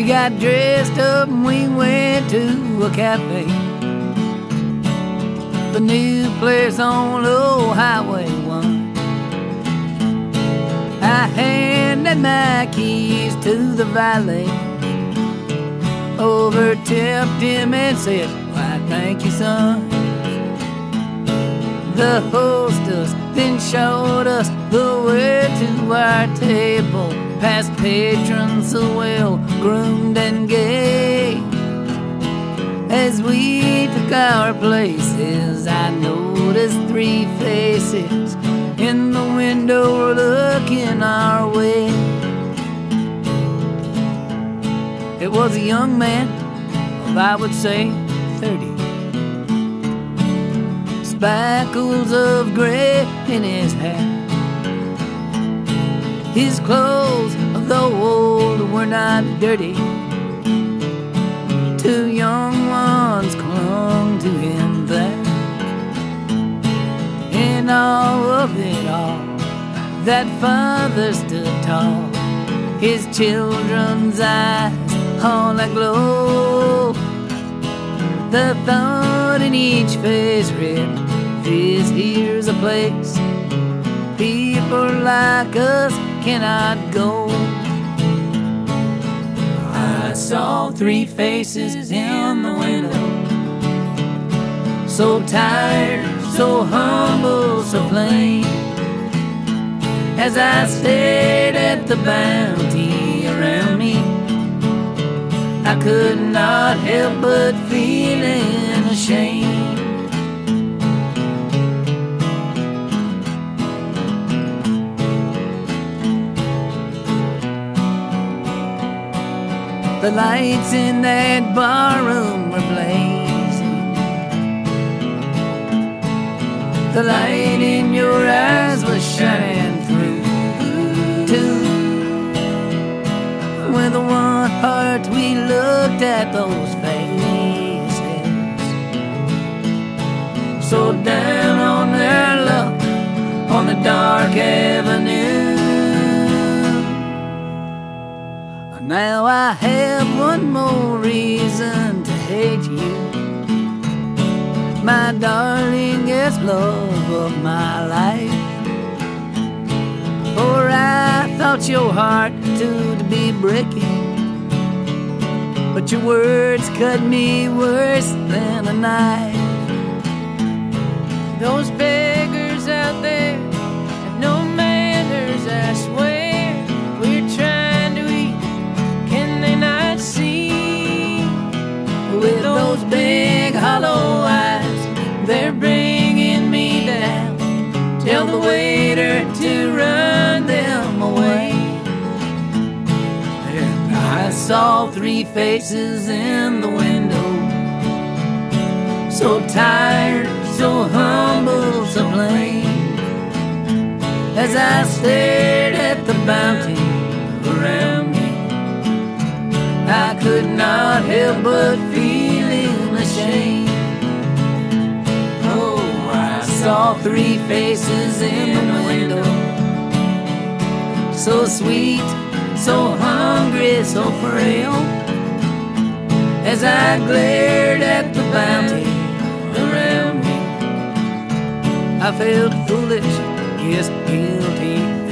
got dressed up and we went to a cafe, the new place on old Highway 1. I handed my keys to the valet, overtipped him and said, "Why, thank you, son." The hostess then showed us the way to our table, past patrons so well groomed and gay. As we took our places, I noticed three faces in the window looking our way. It was a young man of, I would say, 30, spackles of gray in his hair. His clothes, though old, were not dirty. Two young ones clung to him there. In all of it all, that father stood tall, his children's eyes all aglow. The thought in each face read, "This here's a place people like us cannot go." I saw three faces in the window, so tired, so humble, so plain. As I stared at the bounty around me, I could not help but feeling ashamed. The lights in that barroom were blazing. The light in your eyes was shining through, too. With one heart we looked at those faces, so down on their luck on the dark avenue. Now I have one more reason to hate you, my darlingest love of my life. For I thought your heart to be breaking, but your words cut me worse than a knife. Those beggars out there have no manners, I swear. We're trying to eat, can they not see? With those big hollow eyes, they're bringing me down. Tell the waiter to run them away. And I saw three faces in the window, so tired, so humble, so plain. As I stared at the bounty around me, I could not help but feeling ashamed. Oh, I saw three faces in the window, so sweet, so hungry, so frail. As I glared at the bounty around me, I felt foolish, yes, guilty.